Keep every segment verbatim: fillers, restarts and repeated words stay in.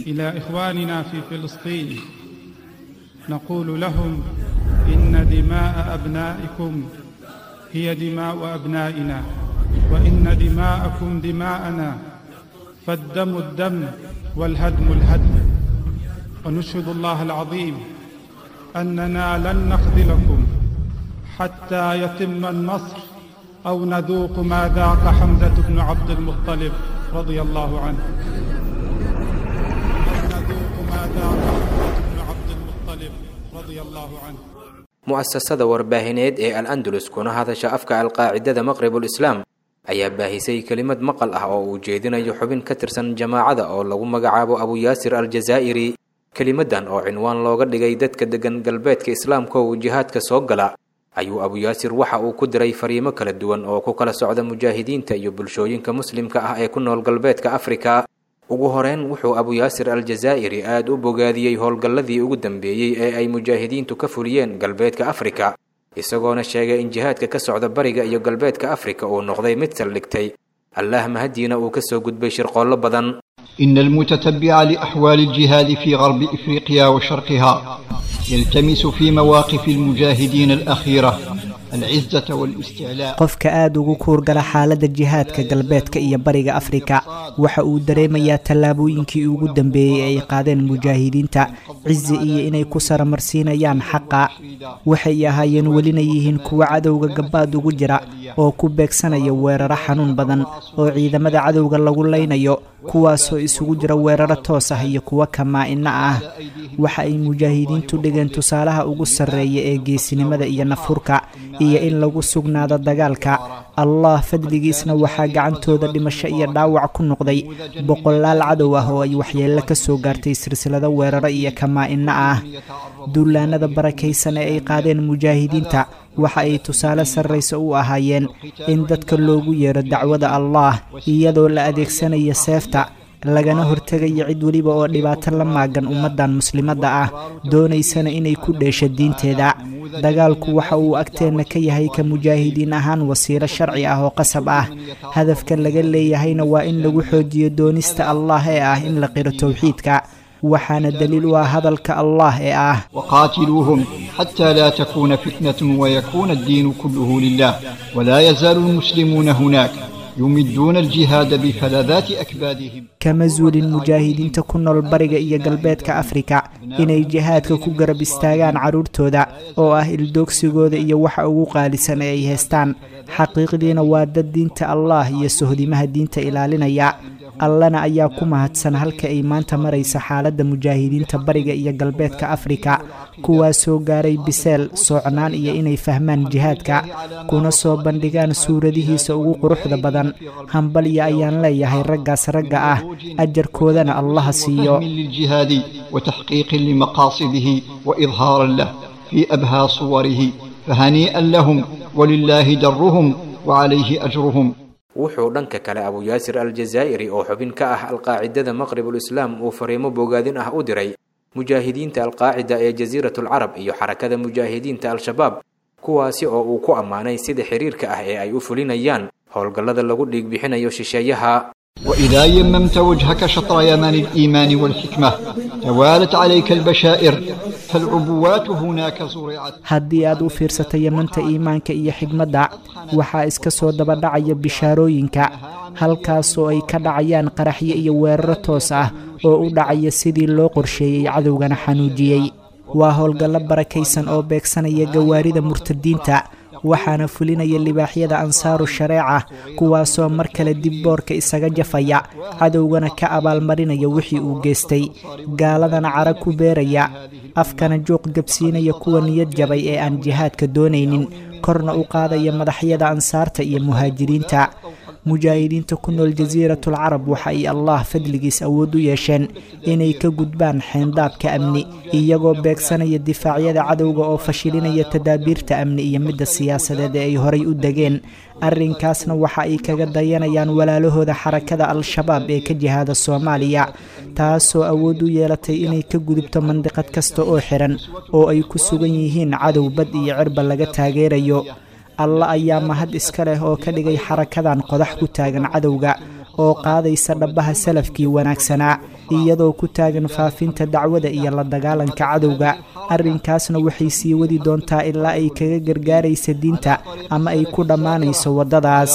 إلى إخواننا في فلسطين نقول لهم إن دماء أبنائكم هي دماء أبنائنا، وإن دماءكم دماءنا، فالدم الدم والهدم الهدم. ونشهد الله العظيم أننا لن نخذلكم حتى يتم النصر أو نذوق ما ذاق حمزة بن عبد المطلب رضي الله عنه. أو نذوق ما ذاق حمزة بن عبد المطلب رضي الله عنه. mu'asasada warbaahineed ee al-andalus kuna hadasha afka alqaacidada maqribul islaam ayaa baahisay kelimad maqal ah oo uu jeedinayo xubin ka tirsan jamaacada oo lagu magacaabo Abu Yaasir al-Jazaa'iri. kelimadan oo cinwaan looga dhigay dadka degan galbeedka islaamka oo jihaadka soo gala ayuu Abu Yaasir waxa uu ku diray fariimo kala duwan oo ku kala socda mujaahidiinta iyo bulshooyinka muslimka ah ee ku nool galbeedka Afrika. ugu horeen wuxuu Abu Yaasir al-Jazaa'iri aad u bogaadiyay howlgalladii ugu dambeeyay ee ay mujaahidiintu ka fuliyeen galbeedka Afrika, isagoona sheegay in jihaadka ka socda bariga iyo galbeedka Afrika uu noqday mid saldhigtay Allah mahadiina uu ka soo gudbay shirqoollo badan. إن المتتبع لأحوال الجهاد في غرب إفريقيا وشرقها يلتمس في مواقف المجاهدين الأخيرة العزة والاستعلاء. qofka aad ugu kuurgala xaaladda jihaadka galbeedka iyo bariga Afrika waxa uu dareemayaa tallaabooyinkii ugu dambeeyay ay qaadeen mujaahidiinta cizi iyo inay ku saramarsiinayaan xaqa. waxay ahaayeen welina yihiin kuwa cadowga gabaad ugu jira oo ku beegsanaya weeraro xanuun badan oo ciidamada cadowga lagu leynayo, kuwaasoo isugu jira weeraro toos ah iyo kuwa kamaa-ina ah. waxa ay mujaahidiintu dhigeen tusaalaha ugu sarreeya ee geesinimada iyo nafurka iyo in lagu sugnaado dagaalka. Allah fadligiisna waxaa gacantooda dhimasho iyo dhaawac ku noqday boqolaal cadow ah oo ay waxyeello ka soo gaartay silsilado weeraro iyo kamaa-ina ah. duulaanada barakaysan ee ay qaadeen mujaahidiinta waxa ay tusaale sarraysa u ahaayeen in dadka loogu yeero dacwada Allah iyadoo la adeegsanayo seefta, lagana hortegayo cid waliba oo dhibaato la maagan ummadan muslimadda ah doonaysana inay ku dheesho diinteeda. dagaalku waxa uu agteena ka yahay ka mujaahidiin ahaan wasiilo sharci ah oo qasab ah. hadafka laga leeyahayna waa in lagu xoojiyo doonista Allah ee ah in la qiro tawxiidka. waxaana daliil u ah hadalka Allah ee ah وقاتلوهم حتى لا تكون فتنة ويكون الدين كله لله ولا يزال المسلمون هناك يمدون الجهاد بفلذات أكبادهم. kama zuulin mujaahidiinta ku nool bariga iyo galbeedka Afrika inay jihaadka ku garab istaagaan caruurtooda oo ah ildoogsigooda iyo waxa ugu qaalisan ee ay haystaan. xaqiiqdiina waa dad diinta Allah iyo sohdimaha diinta ilaalinaya. allana ayaa ku mahadsan halka ay maanta maraysa xaaladda mujaahidiinta bariga iyo galbeedka Afrika, kuwaasoo gaaray biseel socnaan iyo inay fahmaan jihaadka kuna soo bandhigaan suuradihiisa ugu quruxda badan. hambalya ayaan leeyahay raggaas ragga ah, ajarkoodana Allah siiyo. للجهاد وتحقيق لمقاصده وإظهارا له في أبهى صوره فهنيئا لهم ولله درهم وعليه أجرهم. wuxuu dhanka kale Abu Yaasir al-Jazaa'iri oo xubin ka ah alqaacidada maqribul islaam uu fariimo bogaadin ah u diray mujaahidiinta alqaacida ee jasiiratul carab iyo xarakada mujaahidiinta al-shabaab, kuwaasi oo uu ku ammaanay sida xiriirka ah ee ay u fulinayaan howlgallada lagu dhiig bixinayo shisheeyaha. وإذا يممت وجهك شطر يمن الإيمان والحكمة توالت عليك البشائر فالعبوات هناك زرعت. haddii aad u fiirsato yamanta iimaanka iyo xigmadda waxaa iska soo daba dhacaya bishaarooyinka, halkaasoo ay ka dhacayaan qaraxyo iyo weeraro toos ah oo u dhacaya sidii loo qorsheeyey cadowgana xanuujiyey. waa howlgallo barakaysan oo beegsanaya gawaarida murtadiinta, waxaana fulinaya libaaxyada ansaaru shareeca, kuwaasoo mar kale dib boorka isaga jafaya cadowgana ka abaalmarinaya wixii uu geystay, gaaladana cara ku beeraya, afkana juuq gabsiinaya kuwa niyad jabay ee aan jihaadka doonaynin, korna u qaadaya madaxyada ansaarta iyo muhaajiriinta. mujaahidiinta ku nool jasiiratul carab waxa ay Allah fadligiis awood u yeesheen inay ka gudbaan xeyndaabka amni iyagoo beegsanaya difaacyada cadowga oo fashilinaya tadaabiirta amni iyo midda siyaasadeed ee ay horay u degeen. arrinkaasna waxa ay kaga dayanayaan walaalahooda xarakada al-shabaab ee ka jihaada Soomaaliya, taasoo awood u yeelatay inay ka gudubto mandiqad kasta oo xiran oo ay ku sugan yihiin cadow bad iyo cirba laga taageerayo. Allah ayaa mahad iska leh oo ka dhigay xarakadan qodax ku taagan cadowga oo qaadaysa dhabbaha salafkii wanaagsanaa iyadoo ku taagan faafinta dacwada iyo la dagaalanka cadowga arrinkaasna waxay sii wadi doontaa ilaa ay kaga gargaaraysa diinta ama ay ku dhammaanayso waddadaas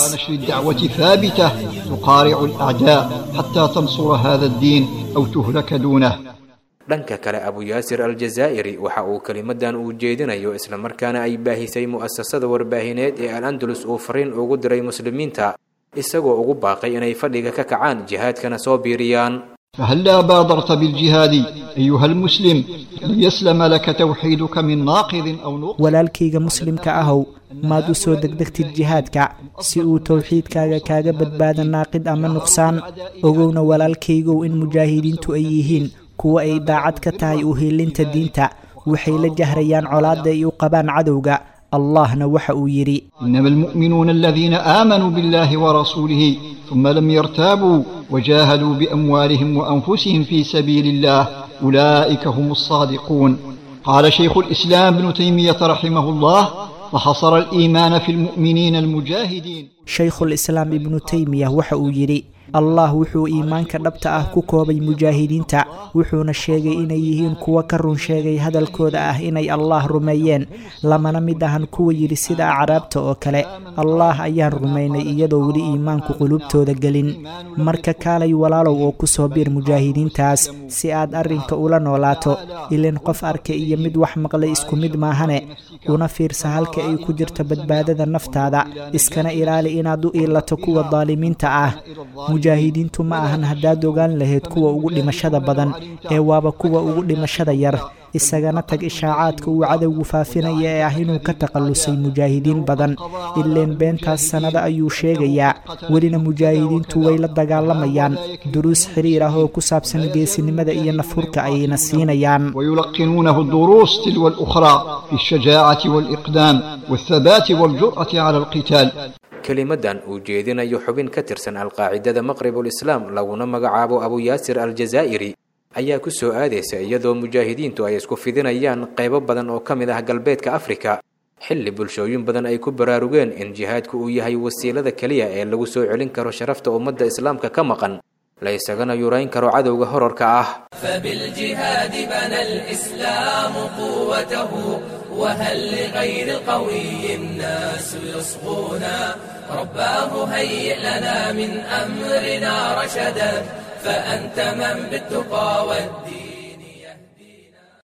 dhanka kale abu yaasir aljazaa'iri waxa uu kelimadan uu jeedinayo islamarkaana ay baahisay mu'asasada warbaahineed ee al-andalus uu fariin ugu diray muslimiinta isagoo ugu baaqay inay fadhiga ka kacaan jihaadkana soo biiriyaan فهلا بادرت بالجهاد أيها المسلم ليسلم لك توحيدك من ناقض أو نقص walaalkayga muslimka ahow maad u soo degdegtid jihaadka si uu towxiidkaaga kaaga badbaada naaqid ama nuqsaan ogowna walaalkaygow in mujaahidiintu ay yihiin kuwa ay daacad ka tahay u hiilinta diinta waxay la jahrayaan colaadda ay u qabaan cadowga allahna waxa uu yidhi إنما المؤمنون الذين آمنوا بالله ورسوله ثم لم يرتابوا وجاهدوا بأموالهم وأنفسهم في سبيل الله أولئك هم الصادقون قال شيخ الإسلام ابن تيمية رحمه الله وحصر الإيمان في المؤمنين المجاهدين شيخ الإسلام ابن تيمية waxa uu yidhi allah wuxuu iimaanka dhabta ah ku koobay mujaahidiinta wuxuuna sheegay inay yihiin kuwa ka run sheegay hadalkooda ah inay allah rumeeyeen lamana mid ahan kuwa yidhi sida acraabta oo kale allah ayaan rumaynay iyadoo weli iimaanku qulubtooda gelin marka kaalay walaalow oo ku soo biir mujaahidiintaas si aad arrinka ula noolaato ileen qof arka iyo mid wax maqlay isku mid maahane una fiirsa halka ay ku jirto badbaadada naftaada iskana ilaali inaad u iilato kuwa daalimiinta ah mujaahidiintu ma ahan haddaad ogaan lahayd kuwa ugu dhimashada badan ee waaba kuwa ugu dhimashada yar isagana tag ishaacaadka uu cadowgu faafinaya ee ah inuu ka taqallusay mujaahidiin badan ileen beentaas sanado ayuu sheegayaa welina mujaahidiintu way la dagaalamayaan duruus xiriir ah oo ku saabsan geesinimada iyo nafurka ayayna siinayaan ويلقنونه الدروس تلو الأخرى في الشجاعة والإقدام والثبات والجرأة على القتال kelimadan uu jeedinayo xubin ka tirsan alqaacidada maqribul islaam laguna magacaabo abu yaasir aljazaa'iri ayaa ku soo aadaysa iyadoo mujaahidiintu ay isku fidinayaan qaybo badan oo ka mid ah galbeedka afrika xilli bulshooyin badan ay ku baraarugeen in jihaadku uu yahay wasiilada keliya ee lagu soo celin karo sharafta ummadda islaamka ka maqan la isagana yurayn karo cadowga horarka ah فبالجهاد بنى الإسلام قوته وهل لغير القوي الناس يصغونا رباه هيئ لنا من أمرنا رشدا فأنت من بالتقى والدين